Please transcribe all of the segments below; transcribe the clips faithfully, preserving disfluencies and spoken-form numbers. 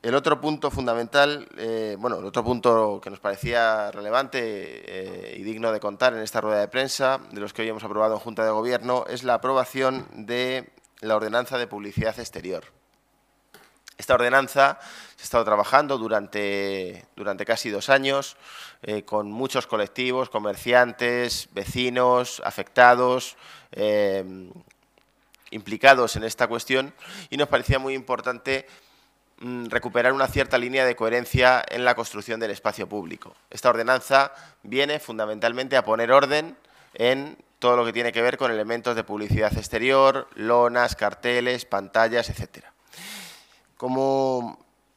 el otro punto fundamental, eh, bueno, el otro punto que nos parecía relevante eh, y digno de contar en esta rueda de prensa, de los que hoy hemos aprobado en Junta de Gobierno, es la aprobación de la Ordenanza de Publicidad Exterior. Esta ordenanza se ha estado trabajando durante, durante casi dos años eh, con muchos colectivos, comerciantes, vecinos, afectados, eh, implicados en esta cuestión, y nos parecía muy importante mmm, recuperar una cierta línea de coherencia en la construcción del espacio público. Esta ordenanza viene fundamentalmente a poner orden en todo lo que tiene que ver con elementos de publicidad exterior, lonas, carteles, pantallas, etcétera. Como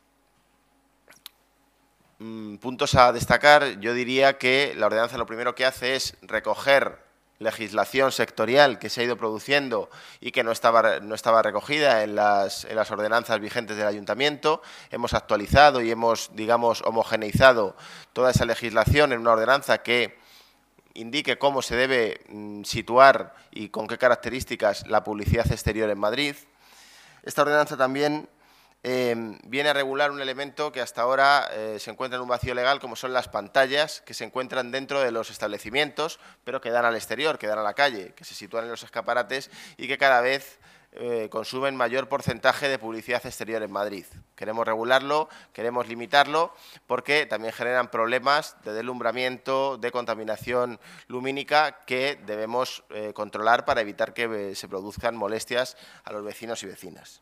mmm, puntos a destacar, yo diría que la ordenanza lo primero que hace es recoger legislación sectorial que se ha ido produciendo y que no estaba, no estaba recogida en las, en las ordenanzas vigentes del Ayuntamiento. Hemos actualizado y hemos, digamos, homogeneizado toda esa legislación en una ordenanza que indique cómo se debe mmm, situar y con qué características la publicidad exterior en Madrid. Esta ordenanza también Eh, viene a regular un elemento que hasta ahora eh, se encuentra en un vacío legal, como son las pantallas que se encuentran dentro de los establecimientos, pero que dan al exterior, que dan a la calle, que se sitúan en los escaparates y que cada vez eh, consumen mayor porcentaje de publicidad exterior en Madrid. Queremos regularlo, queremos limitarlo, porque también generan problemas de deslumbramiento, de contaminación lumínica que debemos eh, controlar para evitar que eh, se produzcan molestias a los vecinos y vecinas.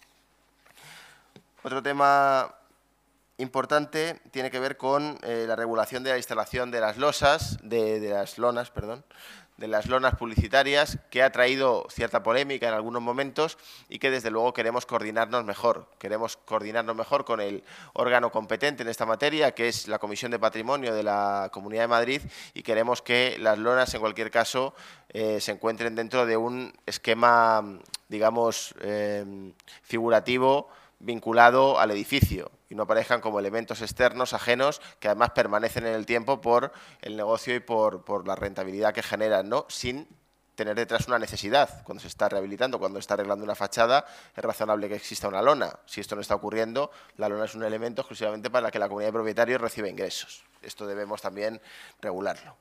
Otro tema importante tiene que ver con eh, la regulación de la instalación de las losas, de, de las lonas, perdón, de las lonas publicitarias, que ha traído cierta polémica en algunos momentos y que desde luego queremos coordinarnos mejor. Queremos coordinarnos mejor con el órgano competente en esta materia, que es la Comisión de Patrimonio de la Comunidad de Madrid, y queremos que las lonas, en cualquier caso, eh, se encuentren dentro de un esquema, digamos, eh, figurativo, vinculado al edificio y no aparezcan como elementos externos, ajenos, que además permanecen en el tiempo por el negocio y por, por la rentabilidad que generan, ¿no? Sin tener detrás una necesidad. Cuando se está rehabilitando, cuando se está arreglando una fachada, es razonable que exista una lona. Si esto no está ocurriendo, la lona es un elemento exclusivamente para que la comunidad de propietarios reciba ingresos. Esto debemos también regularlo.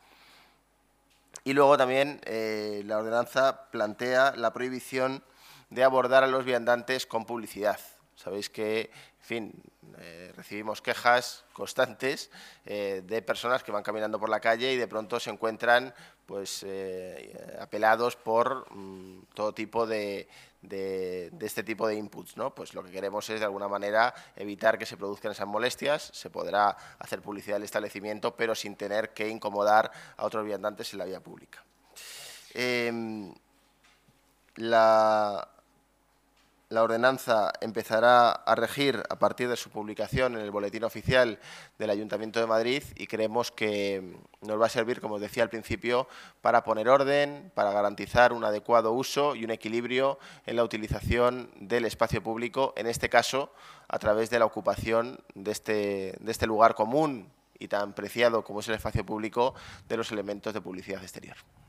Y luego también eh, la ordenanza plantea la prohibición de abordar a los viandantes con publicidad. Sabéis que, en fin, eh, recibimos quejas constantes eh, de personas que van caminando por la calle y de pronto se encuentran pues, eh, apelados por mmm, todo tipo de, de, de este tipo de inputs, ¿no? Pues lo que queremos es, de alguna manera, evitar que se produzcan esas molestias. Se podrá hacer publicidad del establecimiento, pero sin tener que incomodar a otros viandantes en la vía pública. Eh, la... La ordenanza empezará a regir a partir de su publicación en el Boletín Oficial del Ayuntamiento de Madrid y creemos que nos va a servir, como os decía al principio, para poner orden, para garantizar un adecuado uso y un equilibrio en la utilización del espacio público, en este caso a través de la ocupación de este, de este lugar común y tan preciado como es el espacio público de los elementos de publicidad exterior.